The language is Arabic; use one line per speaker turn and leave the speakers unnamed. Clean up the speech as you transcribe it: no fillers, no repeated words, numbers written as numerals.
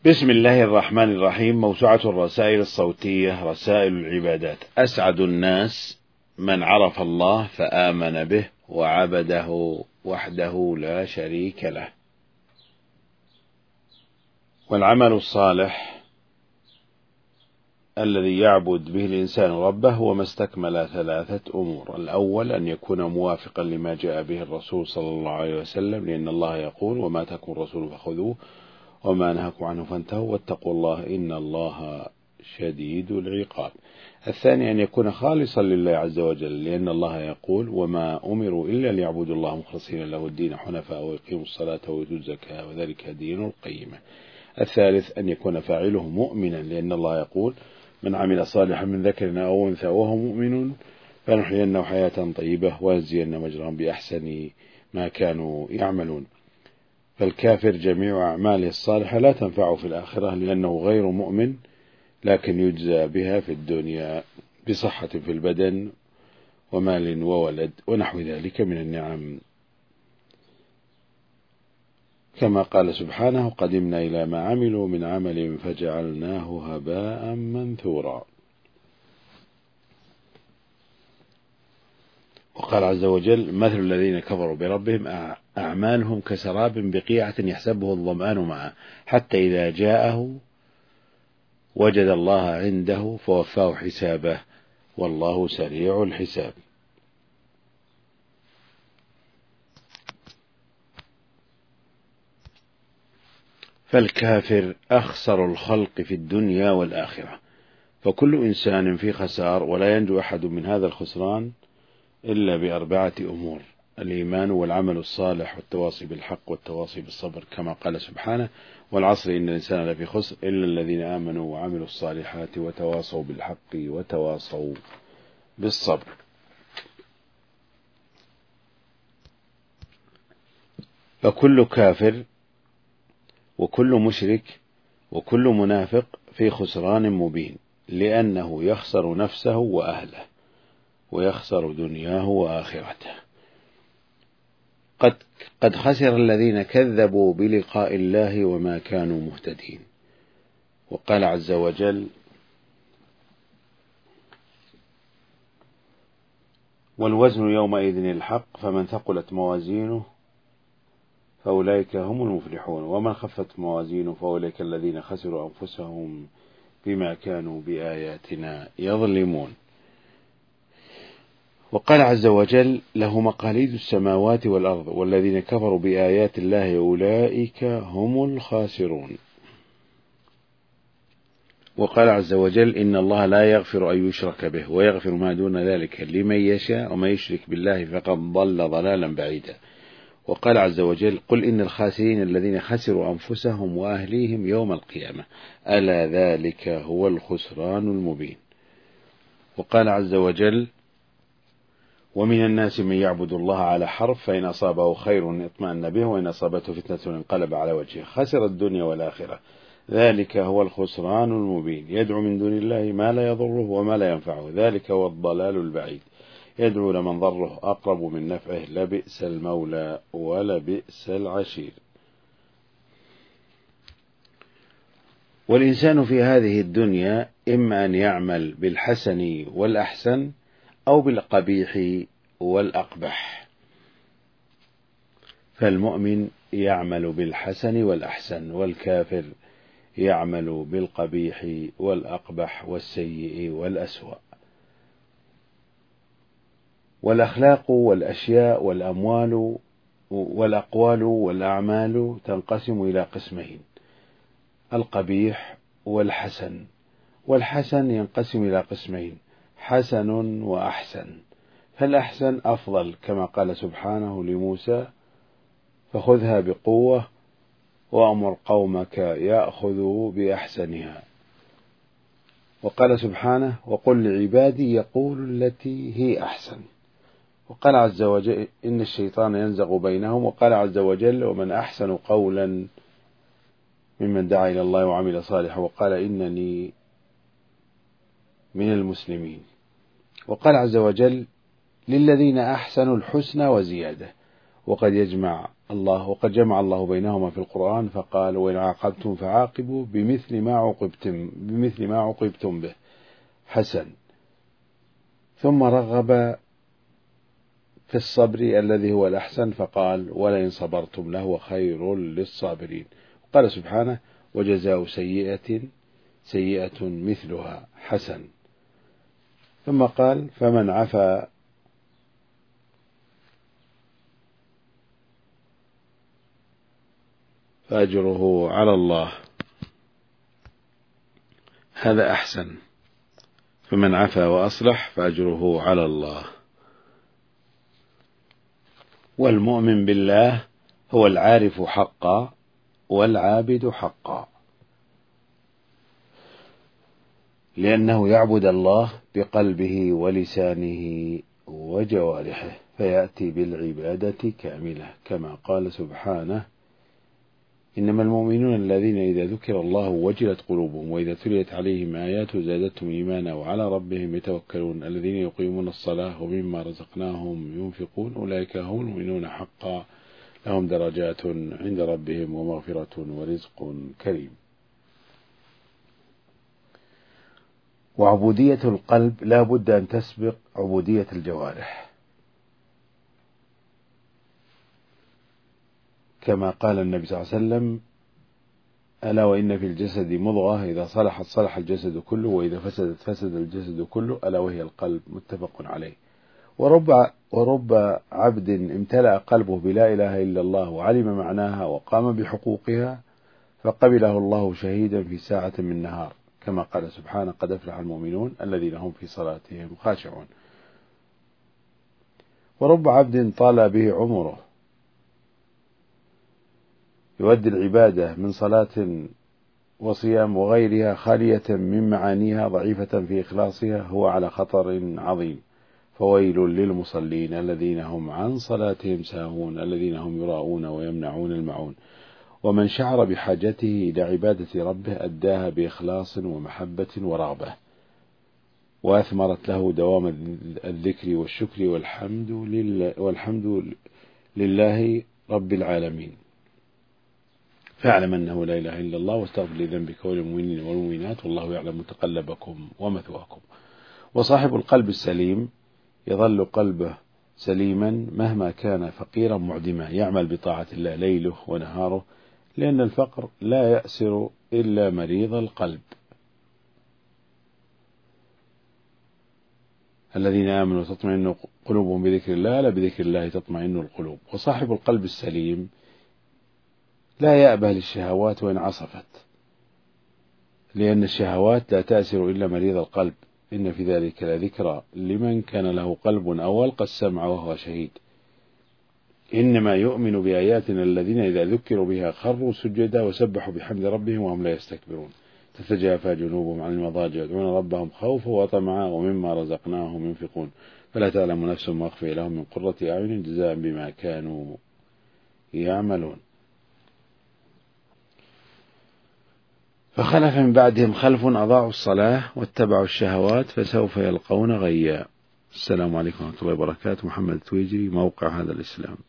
بسم الله الرحمن الرحيم. موسوعة الرسائل الصوتية رسائل العبادات. أسعد الناس من عرف الله فآمن به وعبده وحده لا شريك له. والعمل الصالح الذي يعبد به الإنسان ربه هو ما استكمل ثلاثة أمور. الأول أن يكون موافقا لما جاء به الرسول صلى الله عليه وسلم، لأن الله يقول: وما تكن الرسول فخذوه وما نهاكم عنه فانتهوا واتقوا الله إن الله شديد العقاب. الثاني أن يكون خالصا لله عز وجل، لأن الله يقول: وما أمروا إلا ليعبدوا الله مخلصين له الدين حنفاء ويقيموا الصلاة ويؤتوا الزكاة وذلك دين القيمة. الثالث أن يكون فاعله مؤمنا، لأن الله يقول: من عمل صالحا من ذكر أو أنثى وهو مؤمن فنحيينه حياة طيبة ونجزينهم أجرهم بأحسن ما كانوا يعملون. فالكافر جميع أعماله الصالحة لا تنفعه في الآخرة، لأنه غير مؤمن، لكن يجزى بها في الدنيا بصحة في البدن ومال وولد ونحو ذلك من النعم، كما قال سبحانه: قدمنا إلى ما عملوا من عمل فجعلناه هباء منثورا. وقال عز وجل: مثل الذين كفروا بربهم أعمالهم كسراب بقيعة يحسبه الظمآن معه حتى إذا جاءه وجد الله عنده فوفاه حسابه والله سريع الحساب. فالكافر أخسر الخلق في الدنيا والآخرة، فكل إنسان في خسار، ولا ينجو أحد من هذا الخسران إلا بأربعة أمور: الإيمان والعمل الصالح والتواصي بالحق والتواصي بالصبر، كما قال سبحانه: والعصر إن الإنسان لفي خسر إلا الذين آمنوا وعملوا الصالحات وتواصوا بالحق وتواصوا بالصبر. فكل كافر وكل مشرك وكل منافق في خسران مبين، لأنه يخسر نفسه وأهله ويخسر دنياه وآخرته. قد خسر الذين كذبوا بلقاء الله وما كانوا مهتدين. وقال عز وجل: والوزن يومئذ الحق فمن ثقلت موازينه فأولئك هم المفلحون ومن خفت موازينه فأولئك الذين خسروا أنفسهم بما كانوا بآياتنا يظلمون. وقال عز وجل: له مقاليد السماوات والأرض والذين كفروا بآيات الله أولئك هم الخاسرون. وقال عز وجل: إن الله لا يغفر أن يشرك به ويغفر ما دون ذلك لمن يشاء ومن يشرك بالله فقد ضل ضلالا بعيدا. وقال عز وجل: قل إن الخاسرين الذين خسروا أنفسهم وأهليهم يوم القيامة ألا ذلك هو الخسران المبين. وقال عز وجل: ومن الناس من يعبد الله على حرف فإن أصابه خير اطمأن به وإن أصابته فتنة انقلب على وجهه خسر الدنيا والآخرة ذلك هو الخسران المبين. يدعو من دون الله ما لا يضره وما لا ينفعه ذلك هو الضلال البعيد. يدعو لمن ضره أقرب من نفعه لبئس المولى ولبئس العشير. والإنسان في هذه الدنيا إما أن يعمل بالحسن والأحسن أو بالقبيح والأقبح. فالمؤمن يعمل بالحسن والأحسن، والكافر يعمل بالقبيح والأقبح والسيء والأسوأ. والأخلاق والأشياء والأموال والأقوال والأعمال تنقسم إلى قسمين: القبيح والحسن. والحسن ينقسم إلى قسمين: حسن وأحسن. فالأحسن أفضل، كما قال سبحانه لموسى: فخذها بقوة وأمر قومك يأخذوا بأحسنها. وقال سبحانه: وقل لعبادي يقول التي هي أحسن. وقال عز وجل: إن الشيطان ينزغ بينهم. وقال عز وجل: ومن أحسن قولا ممن دعا إلى الله وعمل صالحا وقال إنني من المسلمين. وقال عز وجل: للذين أحسنوا الحسنى وزيادة. وقد يجمع الله وقد جمع الله بينهما في القرآن فقال وإن عاقبتم فعاقبوا بمثل ما عوقبتم به حسن. ثم رغب في الصبر الذي هو الأحسن فقال ولئن صبرتم لهو خير للصابرين. قال سبحانه وجزاء سيئة مثلها حسن. ثم قال فمن عفا فأجره على الله، هذا أحسن. فمن عفا وأصلح فأجره على الله. والمؤمن بالله هو العارف حقا والعابد حقا، لأنه يعبد الله بقلبه ولسانه وجوارحه فيأتي بالعبادة كاملة، كما قال سبحانه إنما المؤمنون الذين إذا ذكر الله وجلت قلوبهم وإذا تليت عليهم آياته زادتهم إيمانا وعلى ربهم يتوكلون الذين يقيمون الصلاة ومما رزقناهم ينفقون أولئك هم المؤمنون حقا لهم درجات عند ربهم ومغفرة ورزق كريم. وعبودية القلب لا بد أن تسبق عبودية الجوارح، كما قال النبي صلى الله عليه وسلم ألا وإن في الجسد مضغة إذا صلحت صلح الجسد كله وإذا فسدت فسد الجسد كله ألا وهي القلب، متفق عليه. ورب عبد امتلأ قلبه بلا إله إلا الله وعلم معناها وقام بحقوقها فقبله الله شهيدا في ساعة من نهار، كما قال سبحانه قد أفلح المؤمنون الذين هم في صلاتهم خاشعون. ورب عبد طال به عمره يؤدي العبادة من صلاة وصيام وغيرها خالية من معانيها ضعيفة في إخلاصها هو على خطر عظيم، فويل للمصلين الذين هم عن صلاتهم ساهون الذين هم يراءون ويمنعون المعون. ومن شعر بحاجته إلى عبادة ربه أداها بإخلاص ومحبة ورغبة وأثمرت له دوام الذكر والشكر والحمد لله رب العالمين. فاعلم أنه لا إله إلا الله واستغفر لذنبك وللمؤمنين والمؤمنات والله يعلم متقلبكم ومثواكم. وصاحب القلب السليم يظل قلبه سليما مهما كان فقيرا معدما يعمل بطاعة الله ليله ونهاره، لأن الفقر لا يأسر إلا مريض القلب. الذين آمنوا تطمئن قلوبهم بذكر الله لا بذكر الله تطمئن القلوب. وصاحب القلب السليم لا يأبه للشهوات وإن عصفت، لأن الشهوات لا تأسر إلا مريض القلب. إن في ذلك لذكرى لمن كان له قلب أو ألقى السمع وهو شهيد. إنما يؤمن بآياتنا الذين إذا ذكروا بها خروا سجدا وسبحوا بحمد ربهم وهم لا يستكبرون تتجافى جنوبهم عن المضاجع يدعون ربهم خوفا وطمعا ومما رزقناهم ينفقون فلا تعلم نفس ما أخفي لهم من قرة أعين جزاء بما كانوا يعملون. فخلف من بعدهم خلف أضاعوا الصلاة واتبعوا الشهوات فسوف يلقون غيا. السلام عليكم ورحمة الله وبركاته. محمد التويجري، موقع هذا الإسلام.